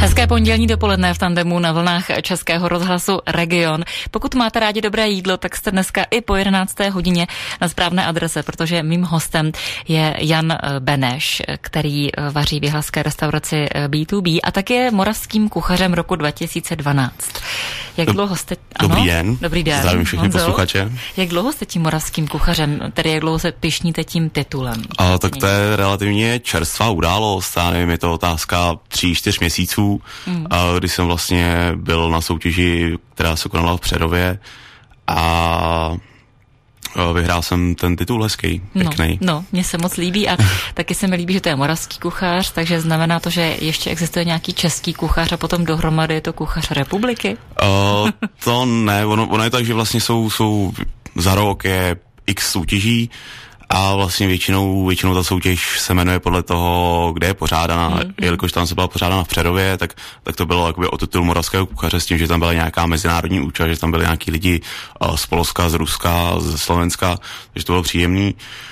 Hezké pondělní dopoledne v tandemu na vlnách Českého rozhlasu Region. Pokud máte rádi dobré jídlo, tak jste dneska i po 11. hodině na správné adrese, protože mým hostem je Jan Beneš, který vaří v jihlavské restauraci B2B a taky je moravským kuchařem roku 2012. Jak dlouho jste... Dobrý den. Dobrý den. Zdravím všechny posluchače. Jak dlouho jste tím moravským kuchařem, tedy jak dlouho se pyšníte tím titulem? Tak to je relativně čerstvá událost, já nevím, je to otázka 3-4 měsíců, kdy jsem vlastně byl na soutěži, která se konala v Přerově a vyhrál jsem ten titul hezký, pěkný. No, mně se moc líbí a taky se mi líbí, že to je moravský kuchař, takže znamená to, že ještě existuje nějaký český kuchař a potom dohromady je to kuchař republiky? To ne, ono je tak, že vlastně jsou za rok je x soutěží a vlastně většinou ta soutěž se jmenuje podle toho, kde je pořádaná. Jelikož tam se byla pořádána v Přerově, tak to bylo jakoby o titul moravského kuchaře s tím, že tam byla nějaká mezinárodní účast, že tam byli nějaký lidi z Polska, z Ruska, ze Slovenska, takže to bylo příjemný.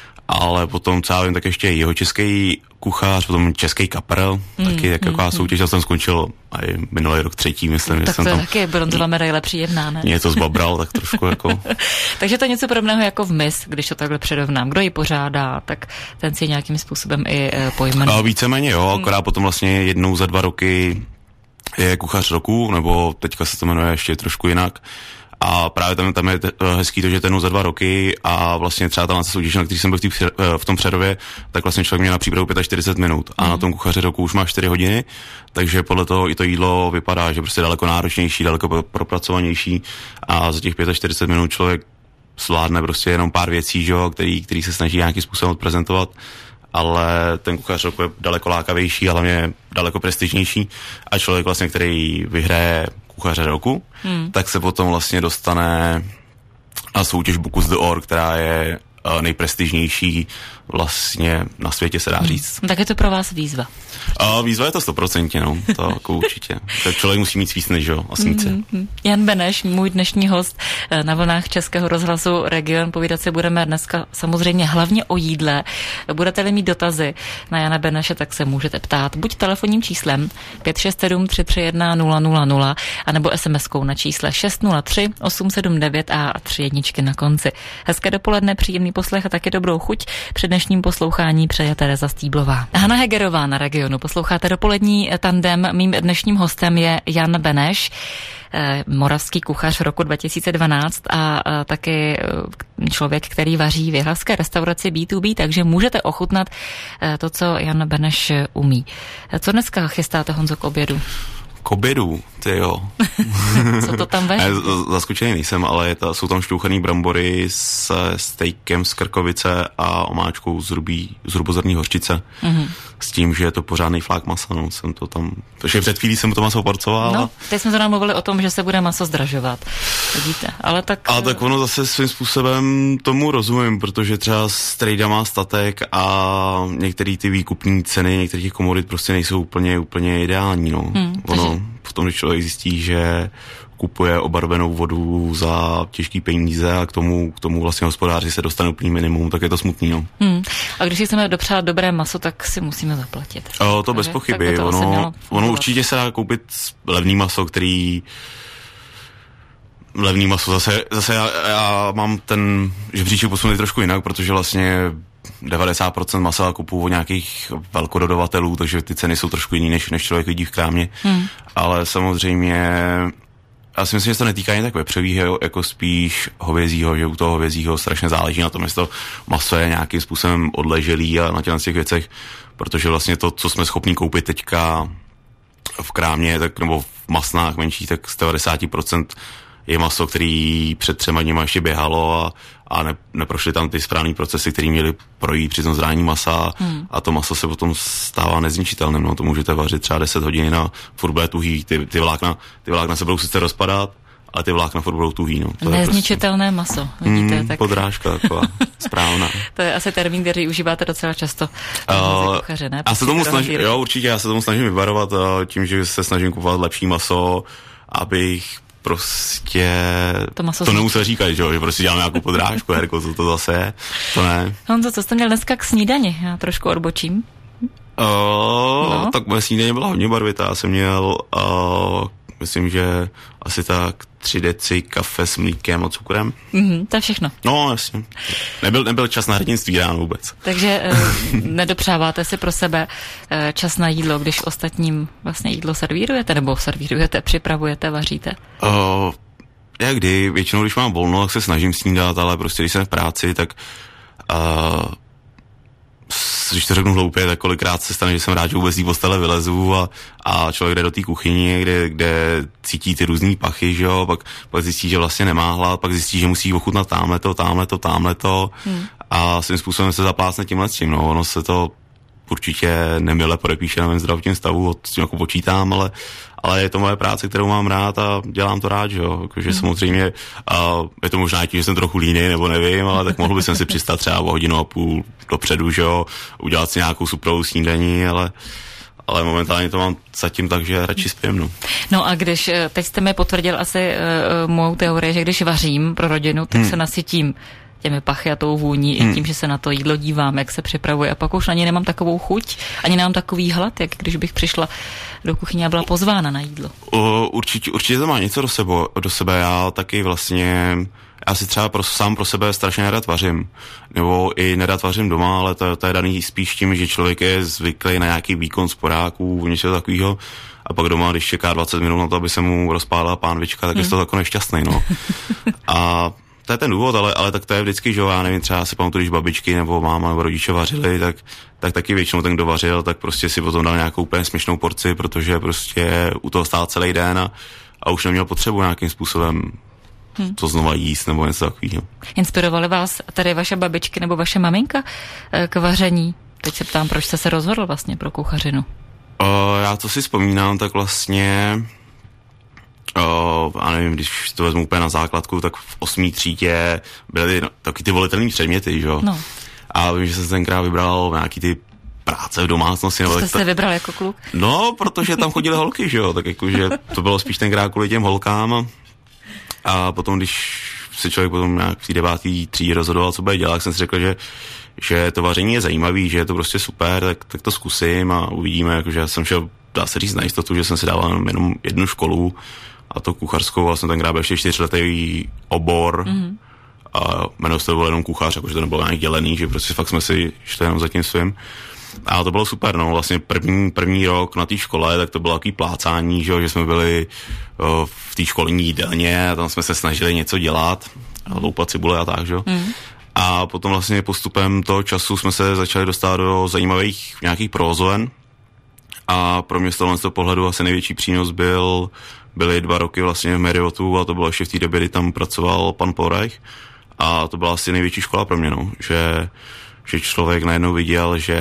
Ale potom, co já vím, tak ještě jihočeský kuchař, potom český kapr, taky taková soutěž, já jsem skončil aj minulý rok 3., myslím. Tak že jsem to tam taky bronzová medaile příjemná, ne? Něco zbabral, tak trošku jako... Takže to je něco podobného jako v MIS, když to takhle předovnám. Kdo ji pořádá, tak ten si nějakým způsobem i pojmenuje. Víceméně jo, akorát potom vlastně jednou za 2 roky je kuchař roku, nebo teďka se to jmenuje ještě trošku jinak. A právě tam je hezký to, že ten za 2 roky a vlastně třeba tam na soutěž, na který jsem byl v tom Přerově, tak vlastně člověk měl na přípravu 45 minut a na tom kuchaři roku už má 4 hodiny, takže podle toho i to jídlo vypadá, že prostě daleko náročnější, daleko propracovanější a za těch 45 minut člověk zvládne prostě jenom pár věcí, že jo, který se snaží nějakým způsobem odprezentovat, ale ten kuchař roku je daleko lákavější a hlavně daleko prestižnější a člověk vlastně, který vyhraje kuchaře roku, tak se potom vlastně dostane na soutěž Bocuse d'Or, která je nejprestižnější vlastně na světě, se dá říct. Tak je to pro vás výzva? Výzva je to 100%, no, to jako určitě. Tak člověk musí mít svícny, že jo, a sníce. Jan Beneš, můj dnešní host na vlnách Českého rozhlasu Region. Povídat si budeme dneska samozřejmě hlavně o jídle. Budete-li mít dotazy na Jana Beneše, tak se můžete ptát buď telefonním číslem 567 331 000 anebo SMS-kou na čísle 603 879 a 3 jedničky na konci. Hezké dopoledne, příjemný poslech a taky dobrou chuť. Před dnešním poslouchání přeje Tereza Stýblová. Hana Hegerová na Regionu. Posloucháte dopolední tandem. Mým dnešním hostem je Jan Beneš, moravský kuchař roku 2012 a taky člověk, který vaří v jihlavské restauraci B2B, takže můžete ochutnat to, co Jan Beneš umí. Co dneska chystáte, Honzo, k obědu? K obědu, ty jo. Co to tam vaří? Zaskočený nejsem, ale jsou tam šťouchaný brambory se stejkem z krkovice a omáčkou z hrubozrnní hořčice. S tím, že je to pořádný flák masa, no, jsem to tam, protože před chvílí jsem to maso porcoval. No, teď jsme zrovna mluvili o tom, že se bude maso zdražovat, vidíte, ale tak... Ale tak ono zase svým způsobem tomu rozumím, protože třeba strejda má statek a některé ty výkupní ceny, některých těch komodit prostě nejsou úplně ideální, no. Ono, potom, když člověk zjistí, že kupuje obarvenou vodu za těžký peníze a k tomu vlastně hospodáři se dostane úplný minimum, tak je to smutný, no. A když si chceme dopřát dobré maso, tak si musíme zaplatit. To bez pochyby. Ono určitě se dá koupit levný maso, zase já mám ten žebříček posunutý trošku jinak, protože vlastně 90% masa kupuju od nějakých velkododavatelů, takže ty ceny jsou trošku jiný, než člověk vidí v krámě. Ale samozřejmě já si myslím, že se to netýká jen tak vepřovýho, jako spíš hovězího, že u toho hovězího strašně záleží na tom, jestli to maso je nějakým způsobem odleželý a na těch věcech, protože vlastně to, co jsme schopni koupit teďka v krámě, tak, nebo v masnách menší, tak z 90% je maso, který před 3 dněma ještě běhalo a neprošly tam ty správný procesy, které měly projít při tom zrání masa a to maso se potom stává nezničitelným. No, to můžete vařit třeba 10 hodin a furt bude tuhý. Ty vlákna se budou sice rozpadat, ale ty vlákna furt budou tuhý. No. Nezničitelné maso, vidíte. Tak... Podrážka taková správná. To je asi termín, který užíváte docela často. Kuchaře, ne? Já se tomu snažím, jo, určitě, já se tomu snažím vyvarovat tím, že se snažím kupovat lepší maso, abych prostě to nemusel říkat, že prostě dělám nějakou podrážku, jako co to zase je, to ne. Honzo, co jste měl dneska k snídani? Já trošku odbočím. Tak moje snídaně byla hodně barvitá. Já jsem měl, myslím, že asi tak 3 deci kafe s mlíkem a cukrem. To je všechno. No, jasně. Nebyl čas na hrdinství ráno vůbec. Takže nedopřáváte si pro sebe čas na jídlo, když ostatním vlastně jídlo servírujete, nebo servírujete, připravujete, vaříte? Jak kdy, většinou, když mám volno, tak se snažím snídat, ale prostě, když jsem v práci, tak když to řeknu hloupě, tak kolikrát se stane, že jsem rád, že vůbec z té postele vylezu a člověk jde do té kuchyně, kde cítí ty různý pachy, že jo, pak zjistí, že vlastně nemá hlad, pak zjistí, že musí ochutnat tamhleto a svým způsobem se zaplácne tímhle s tím, no, ono se to určitě nemile podepíše na mém zdravotním stavu, s tím jako počítám, ale je to moje práce, kterou mám rád a dělám to rád, že jo, jakože samozřejmě, je to možná tím, že jsem trochu línej, nebo nevím, ale tak mohl bych si přistat třeba o 1,5 hodiny dopředu, že jo, udělat si nějakou superovou snídaní, ale momentálně to mám zatím tak, že radši spím, no. No a když, teď jste mi potvrdil asi mou teorii, že když vařím pro rodinu, tak se nasytím těmi pachy a tou vůní i tím, že se na to jídlo dívám, jak se připravuje a pak už ani nemám takovou chuť, ani nemám takový hlad, jak když bych přišla do kuchyně a byla pozvána na jídlo. Určitě to má něco do sebe. Já taky vlastně, já si třeba sám pro sebe strašně nerad vařím. Nebo i nerad vařím doma, ale to je daný spíš tím, že člověk je zvyklý na nějaký výkon sporáků, něco takového. A pak doma, když čeká 20 minut na to, aby se mu rozpálila pánvička, tak je to jako nešťastný, no. A to je ten důvod, ale tak to je vždycky, že jo, já nevím, třeba si pamatuju, když babičky nebo máma nebo rodiče vařili, tak taky většinou ten, kdo vařil, tak prostě si potom dal nějakou úplně směšnou porci, protože prostě u toho stál celý den a už neměl potřebu nějakým způsobem to znova jíst nebo něco takového. Inspirovaly vás tady vaše babičky nebo vaše maminka k vaření? Teď se ptám, proč jste se rozhodl vlastně pro kuchařinu? Já to si vzpomínám, tak vlastně a nevím, když to vezmu úplně na základku, tak v 8. třídě byly taky ty volitelné předměty, že jo? No. A vím, že jsem tenkrát vybral nějaký ty práce v domácnosti. Jste se vybral jako kluk? No, protože tam chodily holky, že jo? Tak jakože to bylo spíš tenkrát kvůli těm holkám. A potom, když se člověk potom nějak v té 9. třídě rozhodoval, co bude dělat, tak jsem si řekl, že to vaření je zajímavý, že je to prostě super, tak to zkusím a uvidíme, jakože já jsem šel, dá se říct na jistotu, že jsem si dával jenom jednu školu, a to kuchařskou, a jsem tenkrát byl ještě 4letý obor a jmenuji se to byl jenom kuchař, jakože to nebylo nějak dělený, že prostě fakt jsme si šli jenom za tím svým. A to bylo super, no, vlastně první rok na té škole, tak to bylo takový plácání, že jsme byli v té školní jídelně a tam jsme se snažili něco dělat, loupat cibule a tak, že jo. A potom vlastně postupem toho času jsme se začali dostat do zajímavých nějakých provozoven a pro mě z tohoto pohledu asi největší přínos byly 2 roky vlastně v Marriottu a to bylo ještě v té době, kdy tam pracoval pan Polreich a to byla asi největší škola pro mě, no, že člověk najednou viděl, že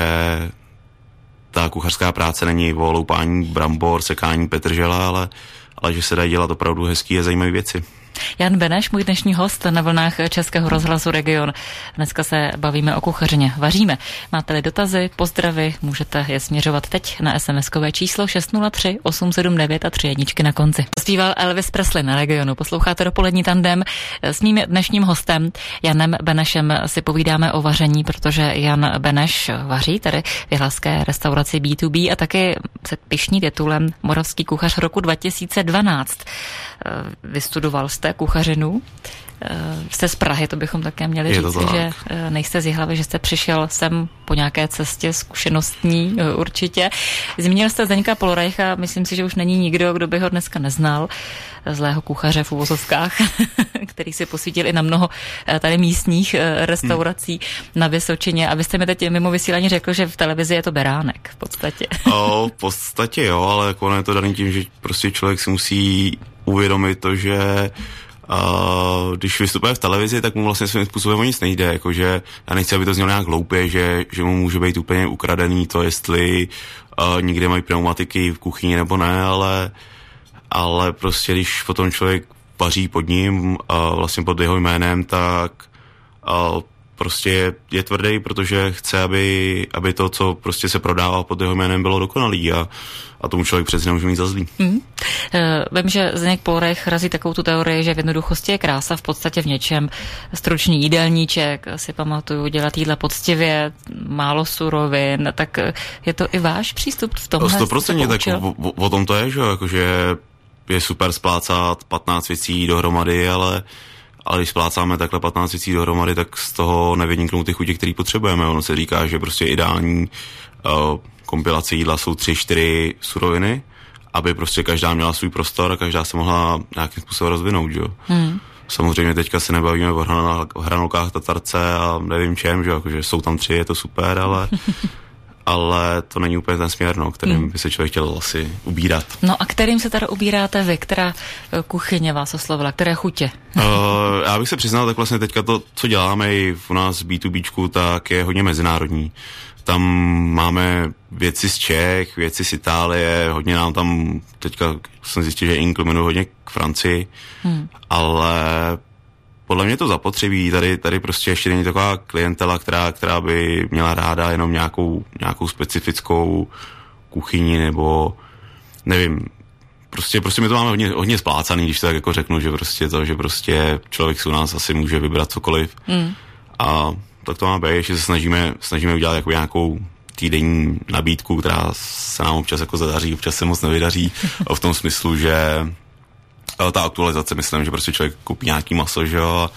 ta kuchařská práce není o loupání brambor, sekání petržela, ale že se dají dělat opravdu hezký a zajímavé věci. Jan Beneš, můj dnešní host na vlnách Českého rozhlasu Region. Dneska se bavíme o kuchařině. Vaříme. Máte-li dotazy, pozdravy, můžete je směřovat teď na SMS-kové číslo 603 879 a 3 jedničky na konci. Zpíval Elvis Presley na Regionu. Posloucháte dopolední tandem. S mým dnešním hostem Janem Benešem si povídáme o vaření, protože Jan Beneš vaří tady v jihlavské restauraci B2B a taky se pyšní titulem Moravský kuchař roku 2012. Vystudoval jste kuchařinu, jste z Prahy, to bychom také měli říct, že nejste z Jihlavy, že jste přišel sem po nějaké cestě zkušenostní určitě. Zmínil jste Zdeňka Polreicha, myslím si, že už není nikdo, kdo by ho dneska neznal, zlého kuchaře v uvozovkách, který si posvítil i na mnoho tady místních restaurací na Vysočině. A vy jste mi teď mimo vysílání řekl, že v televizi je to beránek v podstatě. V podstatě jo, ale jako je to daný tím, že prostě člověk si musí uvědomit to, že když vystupuje v televizi, tak mu vlastně svým způsobem o nic nejde, jakože já nechci, aby to znělo nějak hloupě, že mu může být úplně ukradený to, jestli někde mají pneumatiky v kuchyni nebo ne, ale prostě když potom člověk vaří pod ním, vlastně pod jeho jménem, tak prostě je tvrdý, protože chce, aby to, co prostě se prodává pod jeho jménem, bylo dokonalý a tomu člověk přece nemůže mít za zlý. Vím, že Zdeněk Polrech razí takovou tu teorii, že v jednoduchosti je krása v podstatě v něčem. Stručný jídelníček, si pamatuju, dělat jídla poctivě, málo surovin, tak je to i váš přístup v tomhle? 100%, tak o tom to je, že jakože je super splácat 15 věcí dohromady, ale když splácáme takhle 15 věcí dohromady, tak z toho nevyniknou ty chutě, které potřebujeme. Ono se říká, že prostě ideální kompilace jídla jsou 3-4 suroviny, aby prostě každá měla svůj prostor a každá se mohla nějakým způsobem rozvinout, jo. Samozřejmě teďka se nebavíme o hranolkách, tatarce a nevím čem, že jakože jsou tam 3, je to super, ale to není úplně ten směr, kterým by se člověk chtěl asi ubírat. No a kterým se teda ubíráte vy? Která kuchyně vás oslovila? Které chutě? Já bych se přiznal, tak vlastně teďka to, co děláme i u nás v B2Bčku, tak je hodně mezinárodní. Tam máme věci z Čech, věci z Itálie, hodně nám tam, teďka jsem zjistil, že inklinuju hodně k Francii, ale podle mě to zapotřebí, tady prostě ještě není taková klientela, která by měla ráda jenom nějakou specifickou kuchyni, nebo nevím, prostě my to máme hodně splácaný, když to tak jako řeknu, že prostě člověk si u nás asi může vybrat cokoliv. A tak to má být, že se snažíme udělat jako nějakou týdenní nabídku, která se nám občas jako zadaří, občas se moc nevydaří, v tom smyslu, že ta aktualizace, myslím, že prostě člověk koupí nějaký maso, že jo,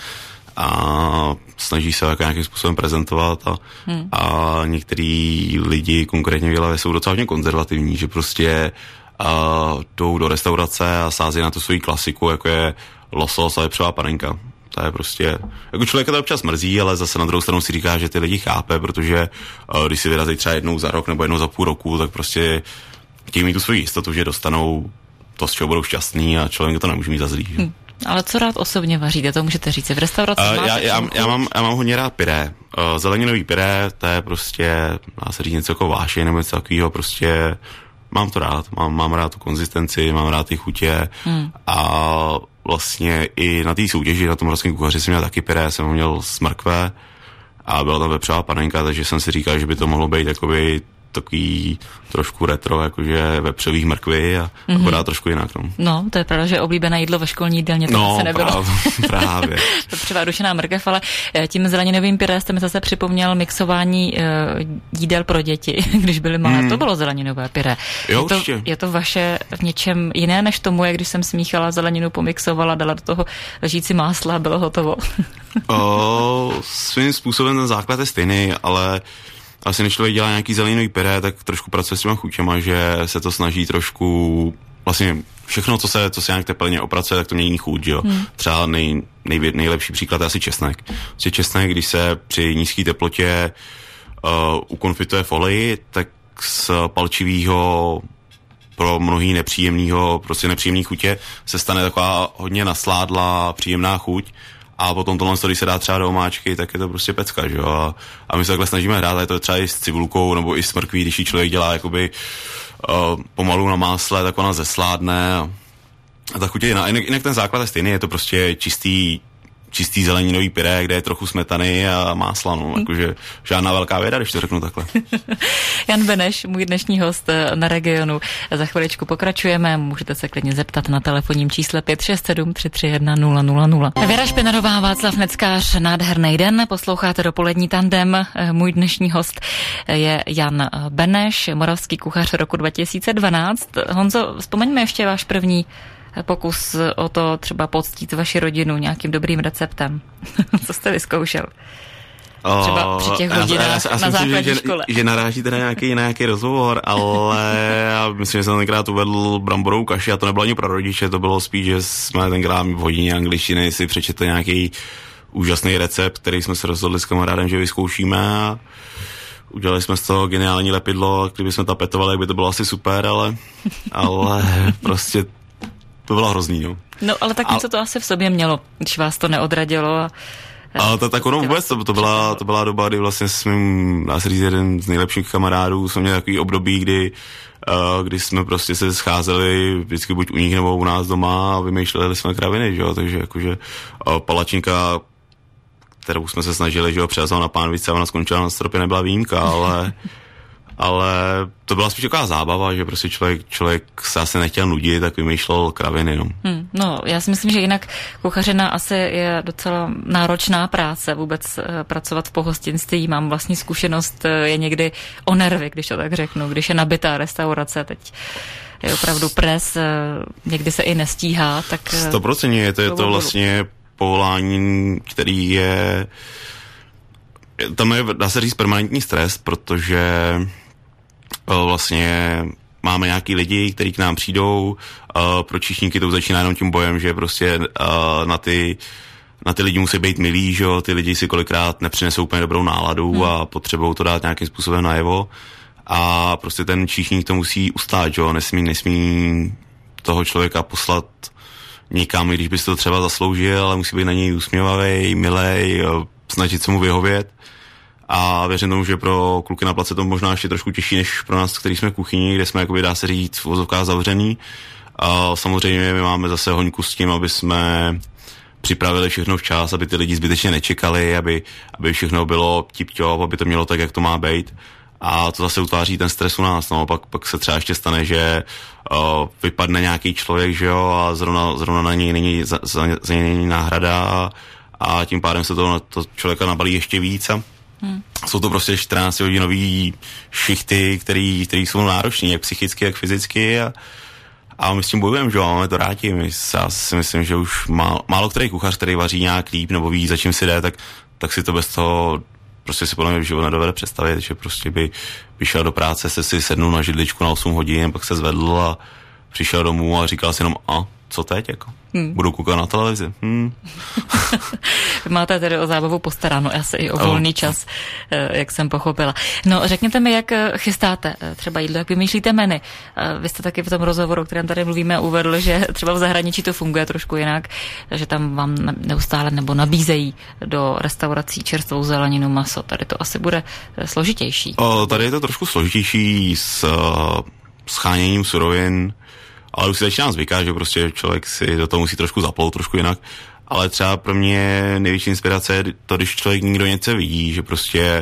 a snaží se jako nějakým způsobem prezentovat a některý lidi, konkrétně v jsou docela hodně konzervativní, že prostě jdou do restaurace a sází na tu svoji klasiku, jako je losos a vepřová panenka. To je prostě, jako člověka to občas mrzí, ale zase na druhou stranu si říká, že ty lidi chápe, protože když si vyrazí třeba jednou za rok nebo jednou za půl roku, tak prostě chtějí mít tu svoji jistotu, že dostanou to, z čeho budou šťastný a člověk to nemůže mít za zlý. Ale co rád osobně vaříte, to můžete říct v restauraci? Já mám hodně rád pyré. Zeleninový pyré, to je prostě, dá se říct něco jako vášeň nebo něco takového, prostě mám to rád. Mám rád tu konzistenci, mám rád ty chutě a vlastně i na té soutěži, na tom Moravském kuchaři jsem měl taky pyré, jsem ho měl z mrkve a byla tam vepřová panenka, takže jsem si říkal, že by to mohlo být jakoby takový trošku retro, jakože vepřových mrkvy a akorát trošku jinak. No, to je pravda, že oblíbené jídlo ve školní jídelně to asi nebylo. Právě. Vepřová dušená mrkev, ale tím zeleninovým pyré jste mi zase připomněl mixování jídel pro děti, když byly malé. To bylo zeleninové pyré. Jo, je to vaše v něčem jiné než tomu, jak když jsem smíchala zeleninu, pomixovala, dala do toho ležící másla a bylo hotovo? Svým způsobem ten základ je stejný, ale asi než člověk dělá nějaký zeleninový pyré, tak trošku pracuje s těma chutěma, že se to snaží trošku, vlastně všechno, co se nějak teplně opracuje, tak to mění chuť, jo. Třeba nejlepší příklad je asi česnek. Prostě česnek, když se při nízké teplotě ukonfituje v oleji, tak z palčivého pro mnohý nepříjemný chutě se stane taková hodně nasládlá, příjemná chuť. A potom tohle, když se dá třeba do omáčky, tak je to prostě pecka, že jo. A my se takhle snažíme hrát, a je to třeba i s cibulkou, nebo i s mrkví, když ji člověk dělá jakoby pomalu na másle, tak ona zesládne a ta chuť je jiná. Jinak ten základ je stejný, je to prostě čistý zeleninový pyré, kde je trochu smetany a másla, jakože žádná velká věda, když to řeknu takhle. Jan Beneš, můj dnešní host na Regionu. Za chviličku pokračujeme, můžete se klidně zeptat na telefonním čísle 567 331 000. Věra Špinarová, Václav Neckář, nádherný den, posloucháte Dopolední tandem. Můj dnešní host je Jan Beneš, moravský kuchař roku 2012. Honzo, vzpomeňme ještě váš první pokus o to třeba poctít vaši rodinu nějakým dobrým receptem. Co jste vyzkoušel? Třeba při těch hodinách na základní škole. Že narážíte na nějaký rozhovor, ale já myslím, že jsem tenkrát uvedl bramborovou kaši a to nebylo ani pro rodiče, to bylo spíš, že jsme tenkrát v hodině angličtiny si přečetli nějaký úžasný recept, který jsme se rozhodli s kamarádem, že vyzkoušíme a udělali jsme z toho geniální lepidlo, kdyby jsme tapetovali, jak by to bylo asi super, ale prostě to bylo hrozný, jo. No, ale tak něco to asi v sobě mělo, když vás to neodradilo. Ale tak ono vůbec, to byla doba, kdy vlastně s mým, dá se říct, jeden z nejlepších kamarádů, jsme měli takový období, kdy jsme prostě se scházeli vždycky buď u nich nebo u nás doma a vymýšleli jsme kraviny, že jo, takže jakože palačinka, kterou jsme se snažili, že jo, přehazovat na pánvice a ona skončila na stropě, nebyla výjimka, ale to byla spíš taková zábava, že prostě člověk se asi nechtěl nudit, tak vymýšlel kraviny, no. No, já si myslím, že jinak kuchařina asi je docela náročná práce, vůbec pracovat v pohostinství. Mám vlastní zkušenost, je někdy o nervy, když to tak řeknu, když je nabitá restaurace, teď je opravdu pres, někdy se i nestíhá, tak... 100% je to vlastně povolání, který je... Tam je, dá se říct, permanentní stres, protože vlastně máme nějaký lidi, kteří k nám přijdou, pro číšníky to začíná jenom tím bojem, že prostě na ty lidi musí být milí, že jo, ty lidi si kolikrát nepřinesou úplně dobrou náladu a potřebují to dát nějakým způsobem najevo a prostě ten číšník to musí ustát, že jo, nesmí toho člověka poslat nikam, i když by si to třeba zasloužil, ale musí být na něj usměvavý, milej, snažit se mu vyhovět. A věřím tomu, že pro kluky na place to možná ještě trošku těžší, než pro nás, kteří jsme v kuchyni, kde jsme, jakoby, dá se říct, v vozovkách zavřený. A samozřejmě my máme zase hoňku s tím, aby jsme připravili všechno včas, aby ty lidi zbytečně nečekali, aby všechno bylo tip-top, aby to mělo tak, jak to má být. A to zase utváří ten stres u nás, no. Pak se třeba ještě stane, že vypadne nějaký člověk, že jo, a zrovna na něj není za něj není náhrada a tím pádem se to člověka nabalí ještě víc. Jsou to prostě 14-hodinový šichty, který jsou náročný, jak psychicky, jak fyzicky a my s tím bojujeme, že jo, máme to rádi. Já si myslím, že už málo který kuchař, který vaří nějak líp nebo ví, za čím si jde, tak si to bez toho prostě si podle mě v život nedovede představit, že prostě by šel do práce, se si sednul na židličku na 8 hodin, pak se zvedl a přišel domů a říkal si jenom, co teď, jako? Budu koukat na televizi. Máte tedy o zábavu postaráno, asi i o volný čas, jak jsem pochopila. No, řekněte mi, jak chystáte třeba jídlo, jak vymýšlíte menu. Vy jste taky v tom rozhovoru, o kterém tady mluvíme, uvedl, že třeba v zahraničí to funguje trošku jinak, že tam vám neustále nebo nabízejí do restaurací čerstvou zeleninu, maso. Tady to asi bude složitější. Tady je to trošku složitější s scháněním surovin, ale už si začíná zvykat, že prostě člověk si do toho musí trošku zaplout, trošku jinak. Ale třeba pro mě největší inspirace je to, když člověk nikdo něco vidí, že prostě...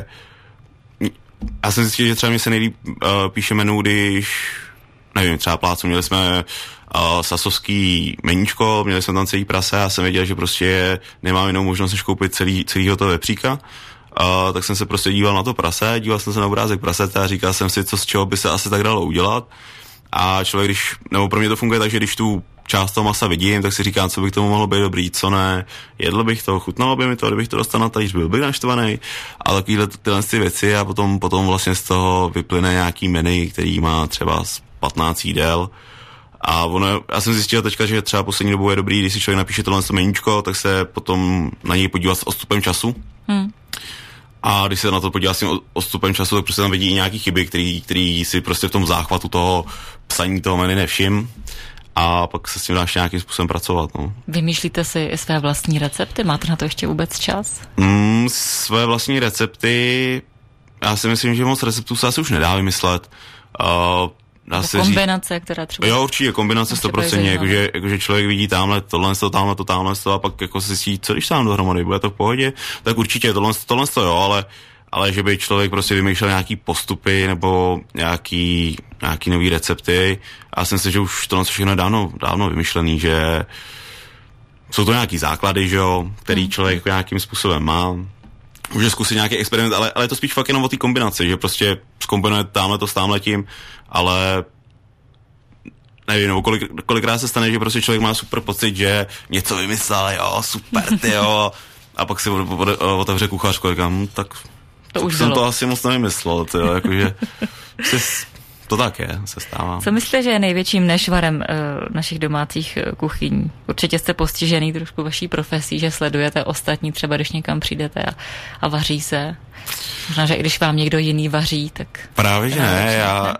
Já jsem zjistil, že třeba mě se nejlíp píše menu, když... Nevím, třeba plácu, měli jsme sasovský meníčko, měli jsme tam celý prase a jsem věděl, že prostě nemám jinou možnost, než koupit celý hotové vepříka. Tak jsem se prostě díval na to prase, díval jsem se na obrázek prasete a říkal jsem si, co z čeho by se asi tak dalo udělat. A člověk, nebo pro mě to funguje tak, že když tu část toho masa vidím, tak si říkám, co by k tomu mohlo být dobrý, co ne, jedl bych to, chutnalo by mi to, kdybych to dostal na talíř, byl bych naštvaný a takovýhle tyhle věci a potom vlastně z toho vyplyne nějaký menu, který má třeba 15 jídel. A já jsem zjistil teďka, že třeba poslední dobou je dobrý, když si člověk napíše tohle meníčko, tak se potom na něj podívat s odstupem času. A když se na to podívá s tím odstupem času, tak prostě tam vidí i nějaký chyby, který si prostě v tom záchvatu toho psaní toho menu nevšim. A pak se s tím dáš nějakým způsobem pracovat. No. Vymýšlíte si své vlastní recepty? Máte na to ještě vůbec čas? Své vlastní recepty, já si myslím, že moc receptů se asi už nedá vymyslet. Kombinace, která třeba... Jo, určitě, kombinace 100%, jakože člověk vidí tamhle a pak jako se zjistí, co když tam dohromady, bude to v pohodě, tak určitě tohle jo, ale že by člověk prostě vymýšlel nějaký postupy nebo nějaký nový recepty, já si myslím, že už tohle všechno je dávno vymyšlený, že jsou to nějaký základy, že jo, který člověk nějakým způsobem má. Může zkusit nějaký experiment, ale je to spíš fakt jenom o té kombinaci, že prostě zkombinuje tamhle s támhletím, ale nevím, nebo kolikrát se stane, že prostě člověk má super pocit, že něco vymyslel, jo, super, ty jo, a pak si otevře kuchařku a říkám, tak to už jsem to asi moc nevymyslel, ty jo, jakože to tak je, se stává. Co myslíte, že je největším nešvarem našich domácích kuchyní? Určitě jste postižený trošku vaší profesí, že sledujete ostatní, třeba když někam přijdete a vaří se. Možná, že i když vám někdo jiný vaří, tak... Právě, že ne.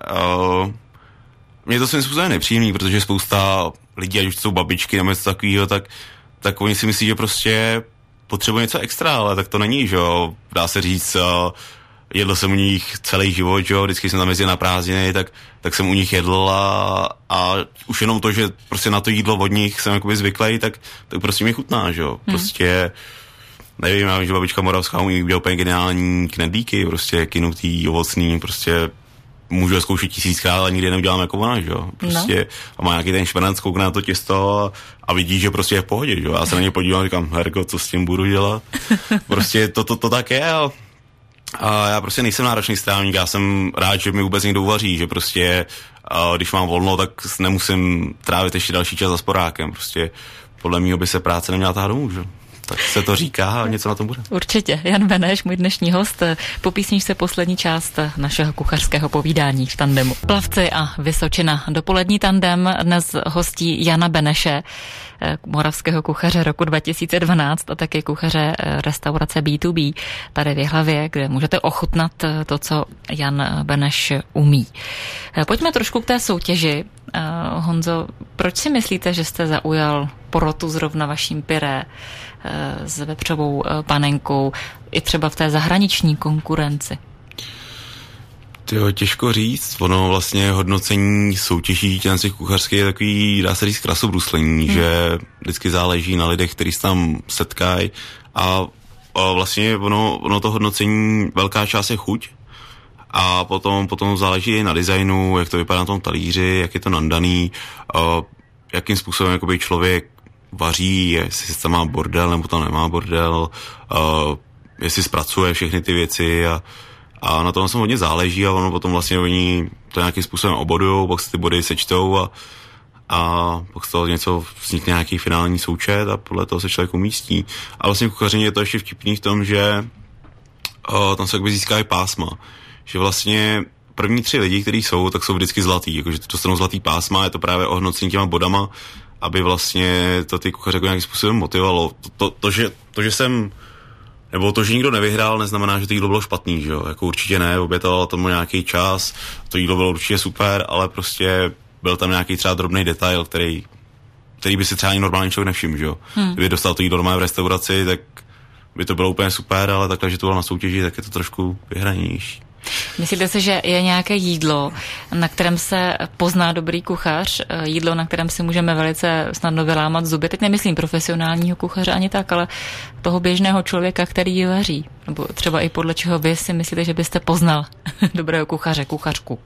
Mně to svým způsobem nepříjemný, protože spousta lidí, ať už jsou babičky nebo něco takového, tak oni si myslí, že prostě potřebuje něco extra, ale tak to není, že jo. Dá se říct... Jedl jsem u nich celý život, jo, vždycky jsem tam jezdil na prázdniny, tak jsem u nich jedl a už jenom to, že prostě na to jídlo od nich jsem jakoby zvyklý, tak prostě mi chutná, že jo. Prostě, nevím, já vím, že babička moravská umí udělat úplně geniální knedlíky, prostě kynutý, ovocný, prostě můžu je zkoušet 1000krát, ale nikdy neudělám jako ona, že jo. Prostě a má nějaký ten špenec, koukne na to těsto a vidí, že prostě je v pohodě, že jo. Já se na ně podívám a říkám, herko, co s tím budu dělat? Prostě to tak je a já prostě nejsem náročný strávník, já jsem rád, že mi vůbec někdo uvaří, že prostě když mám volno, tak nemusím trávit ještě další čas za sporákem, prostě podle mýho by se práce neměla tahat domů, že? Tak se to říká a něco na tom bude. Určitě. Jan Beneš, můj dnešní host, po písničce poslední část našeho kuchařského povídání v tandemu. Plavci a Vysočina. Dopolední tandem dnes hostí Jana Beneše, moravského kuchaře roku 2012 a také kuchaře restaurace B2B tady v Jihlavě, kde můžete ochutnat to, co Jan Beneš umí. Pojďme trošku k té soutěži. Honzo, proč si myslíte, že jste zaujal porotu zrovna vaším pyré s vepřovou panenkou i třeba v té zahraniční konkurenci? Tyjo, těžko říct. Ono vlastně hodnocení soutěží těch kuchařských je takový, dá se říct, krasobruslení, že vždycky záleží na lidech, kteří se tam setkají a vlastně ono to hodnocení, velká část je chuť a potom záleží i na designu, jak to vypadá na tom talíři, jak je to nandaný, jakým způsobem jakoby člověk vaří, jestli tam má bordel nebo tam nemá bordel, jestli zpracuje všechny ty věci a na tom se hodně záleží a ono potom vlastně oni to nějakým způsobem obodujou, pak se ty body sečtou a pak z toho něco vznikne nějaký finální součet a podle toho se člověk umístí. A vlastně v kuchařině je to ještě vtipný v tom, že tam se jakoby získá i pásma. Že vlastně první 3 lidi, kteří jsou, tak jsou vždycky zlatý, jakože dostanou zlatý pásma, je to právě ohodnocení těma bodama, aby vlastně to ty kuchaře jako nějakým způsobem motivovalo. To, že jsem nebo to, že nikdo nevyhrál, neznamená, že to jídlo bylo špatný, že jo? Jako určitě ne, obětoval tomu nějaký čas, to jídlo bylo určitě super, ale prostě byl tam nějaký třeba drobný detail, který by si třeba ani normální člověk nevšiml, že jo? Kdyby dostal to jídlo doma v restauraci, tak by to bylo úplně super, ale takhle, že to bylo na soutěži, tak je to trošku vyhranější. Myslíte si, že je nějaké jídlo, na kterém se pozná dobrý kuchař, jídlo, na kterém si můžeme velice snadno vylámat zuby? Teď nemyslím profesionálního kuchaře ani tak, ale toho běžného člověka, který ji vaří. Nebo třeba i podle čeho vy si myslíte, že byste poznal dobrého kuchaře, kuchařku?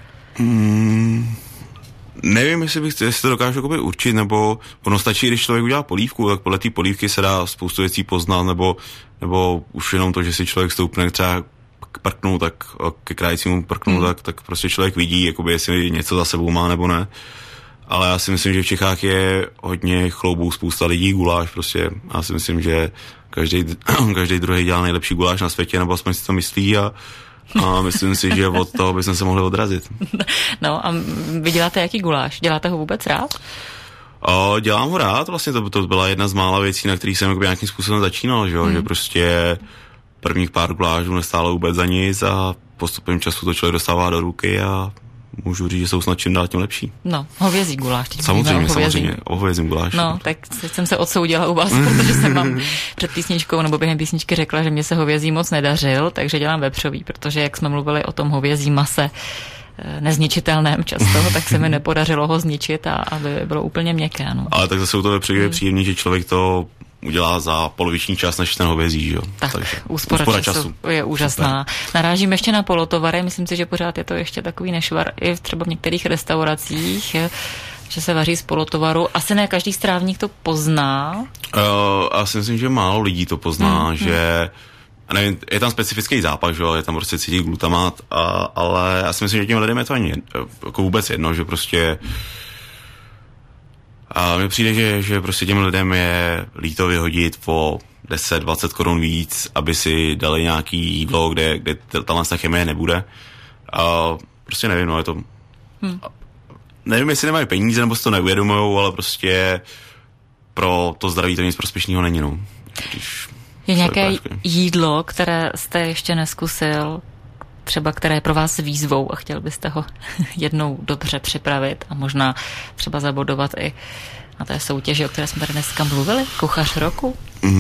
Nevím, jestli to dokážu jakoby určit, nebo ono stačí, když člověk udělá polívku, tak podle té polívky se dá spoustu věcí poznat, nebo už jenom to, že si člověk stoupne třeba k prknu, tak ke krájícímu prknu, tak prostě člověk vidí, jakoby, jestli něco za sebou má nebo ne. Ale já si myslím, že v Čechách je hodně chloubů, spousta lidí, guláš prostě. Já si myslím, že každý druhý dělá nejlepší guláš na světě, nebo aspoň si to myslí a myslím si, že od toho bychom se mohli odrazit. No a vy děláte jaký guláš? Děláte ho vůbec rád? Dělám ho rád, vlastně to byla jedna z mála věcí, na kterých jsem nějakým způsobem začínal, že prostě prvních pár gulášů nestálo vůbec za nic a postupem času to člověk dostává do ruky a můžu říct, že jsou snad čím dál tím lepší. No, hovězí guláš. Samozřejmě, o hovězím guláši. No, tak jsem se odsoudila u vás, protože jsem vám před písničkou nebo během písničky řekla, že mě se hovězí moc nedařil, takže dělám vepřový, protože jak jsme mluvili o tom hovězím mase nezničitelném často, tak se mi nepodařilo ho zničit a aby bylo úplně měkké. No. Ale tak zase u toho vepřový je příjemný, že člověk to udělá za poloviční čas, než ten hovězí, jo. Takže úspora času je úžasná. Super. Narážím ještě na polotovary, myslím si, že pořád je to ještě takový nešvar i třeba v některých restauracích, že se vaří z polotovaru. Asi ne každý strávník to pozná. Já si myslím, že málo lidí to pozná, že nevím, je tam specifický zápach, že je tam prostě cítí glutamát, ale já si myslím, že těm lidem je to ani jako vůbec jedno, že prostě a mně přijde, že prostě těm lidem je líto vyhodit po 10-20 korun víc, aby si dali nějaký jídlo, kde ta chemie nebude. A prostě nevím, no je to... Nevím, jestli nemají peníze, nebo si to neuvědomujou, ale prostě pro to zdraví to nic prospěšného není, no. Je nějaké jídlo, které jste ještě neskusil, třeba které je pro vás výzvou a chtěl byste ho jednou dobře připravit a možná třeba zabodovat i na té soutěži, o které jsme tady dneska mluvili? Kuchař roku?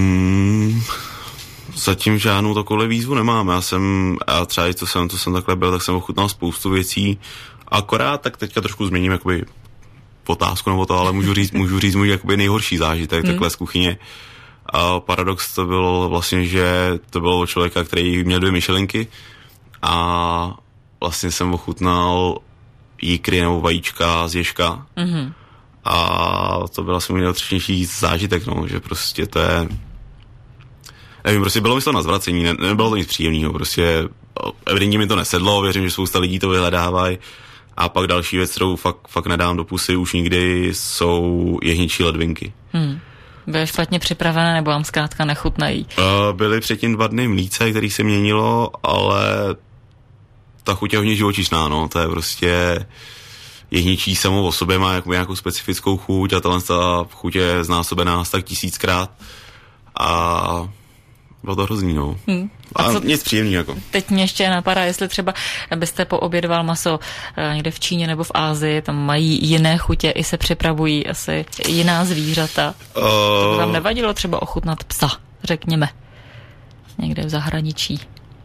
Zatím žádnou takovou výzvu nemám. Já třeba i co jsem takhle byl, tak jsem ochutnal spoustu věcí. Akorát tak teďka trošku změním jakoby otázku nebo to, ale můžu říct můj jakoby nejhorší zážitek takhle z kuchyně. A paradox to bylo vlastně, že to bylo člověka, který měl 2 Michelinky a vlastně jsem ochutnal jíkry nebo vajíčka z ježka. Mm-hmm. A to byl asi můj nejotřečnější zážitek, no, že prostě to je... Nevím, prostě bylo mi to na zvracení, nebylo to nic příjemného, prostě evidentně mi to nesedlo, věřím, že spousta lidí to vyhledávají. A pak další věc, kterou fakt nedám do pusy už nikdy, jsou jehničí ledvinky. Byly špatně připravené, nebo vám zkrátka nechutnají? Byly předtím 2 dny mlíce, který se měnilo, ale ta chuť je hodně živočišná, no, to je prostě... Jehničí samo o sobě má nějakou specifickou chuť a ta chuť je znásobená asi tak 1000krát a bylo to hrozný, no. A nic příjemný, jako. Teď mě ještě napadá, jestli třeba byste poobědval maso někde v Číně nebo v Ázii, tam mají jiné chutě, i se připravují asi jiná zvířata. To by vám nevadilo třeba ochutnat psa, řekněme, někde v zahraničí?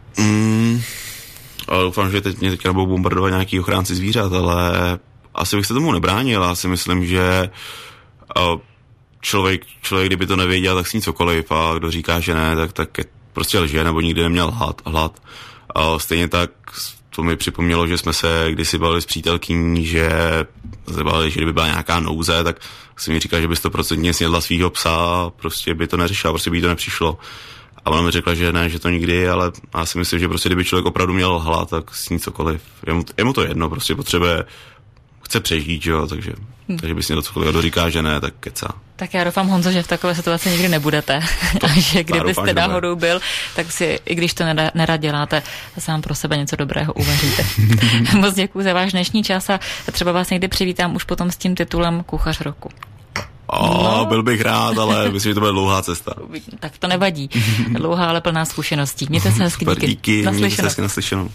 Ale doufám, že teď nebudou bombardovat nějaký ochránci zvířat, ale asi bych se tomu nebránil. Já si myslím, že člověk, kdyby to nevěděl, tak sní cokoliv, a kdo říká, že ne, tak prostě lže, nebo nikdy neměl hlad. A stejně tak to mi připomnělo, že jsme se kdysi bavili s přítelkyní, že kdyby byla nějaká nouze, tak si mi říkal, že by 100% snědla svýho psa, prostě by to neřešila, prostě by jí to nepřišlo. A ona mi řekla, že ne, že to nikdy, ale já si myslím, že prostě kdyby člověk opravdu měl hlad, tak sní cokoliv. Je mu to jedno, prostě chce přežít, jo, takže by snědl cokoliv. A kdo říká, že ne, tak kecá. Tak já doufám, Honzo, že v takové situaci nikdy nebudete. A že kdybyste náhodou byl, tak si, i když to nerad děláte, sám pro sebe něco dobrého uvaříte. Moc děkuji za váš dnešní čas a třeba vás někdy přivítám už potom s tím titulem Kuchař roku. Byl bych rád, ale myslím, že to bude dlouhá cesta. Tak to nevadí. Dlouhá, ale plná zkušeností. Mějte se hezky, díky. Mějte se hezky, naslyšenou.